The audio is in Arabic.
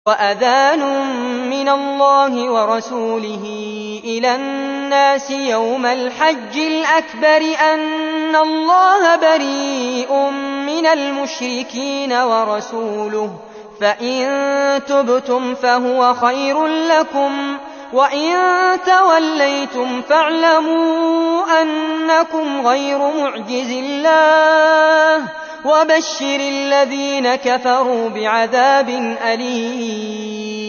وَأَذَانٌ مِّنَ اللَّهِ وَرَسُولِهِ إِلَى النَّاسِ يَوْمَ الْحَجِّ الْأَكْبَرِ أَنَّ اللَّهَ بَرِيءٌ مِّنَ الْمُشْرِكِينَ وَرَسُولُهُ ۚ فَإِن تُبْتُمْ فَهُوَ خَيْرٌ لَّكُمْ ۖ وَإِن تَوَلَّيْتُمْ فَاعْلَمُوا أَنَّكُمْ غَيْرُ مُعْجِزِي اللَّهِ ۗ وَبَشِّرِ الَّذِينَ كَفَرُوا بِعَذَابٍ أَلِيمٍ